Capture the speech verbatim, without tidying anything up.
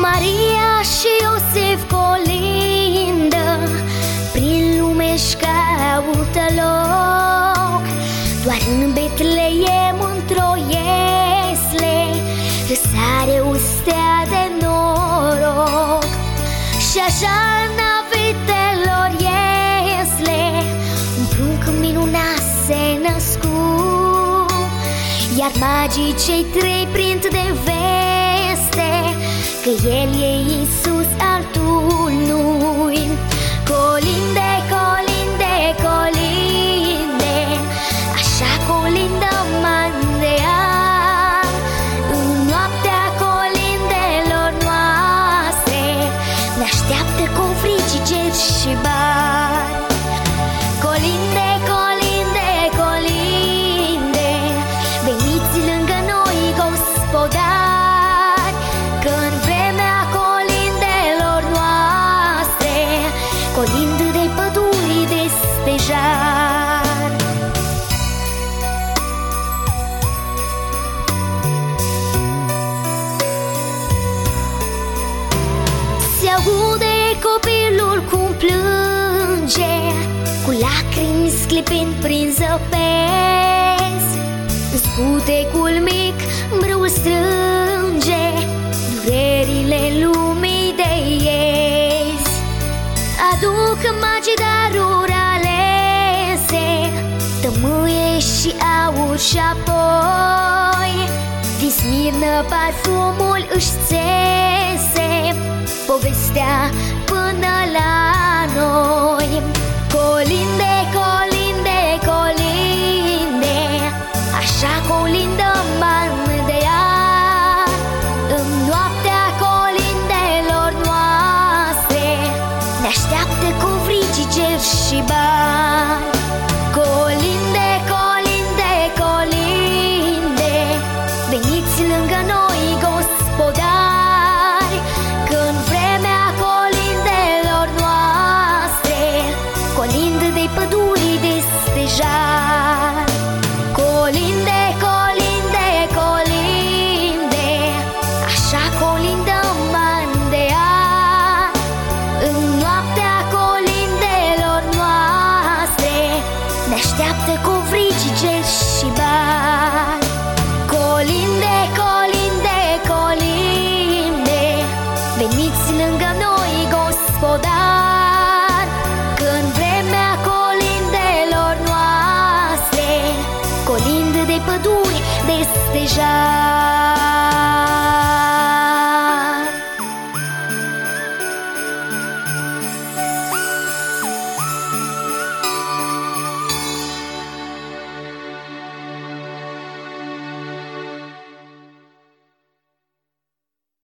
Maria și Iosif colindă prin lume-și caută loc. Doar în Betleem, într-o iesle, răsare o stea de noroc. Și așa în navitelor iesle un prunc minunat se născu. Iar magii cei trei prind de veste că El e Iisus, altul nu-i. Colinde, colinde, colinde, așa colindă Mandea. În noaptea colindelor noastre ne așteaptă covrigi, geri și bani. Colinde, colinde, colinde, veniți lângă noi, gospodari, că în vremea colindelor noastre colind de păduri de stejar. Se aude copilul cum plânge, cu lacrimi sclipind prin zăpezi. În scutecul mic brâul strânge durerile lumii de iezi. Aduc magii daruri alese, tămâie și aur și apoi din Smirnă parfumul își țese povestea până la noi. Colinde, colinde, colinde, așa colindă Mandea. În noaptea colindelor noastre ne așteaptă covrigi, geri și bani. Colinde, colinde, colinde, veniți lângă noi, gospodari, că în vremea colindelor noastre colind de păduri de stejar. Colinde, colinde, colinde, așa colindă Mandea. În noaptea colindelor noastre ne așteaptă covrigi, geri și bani. Colinde, colinde,